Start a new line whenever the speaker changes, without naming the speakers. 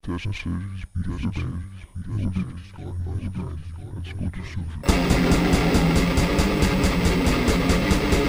doesn't say he's beat the band. God knows that. Let's go to Sushi.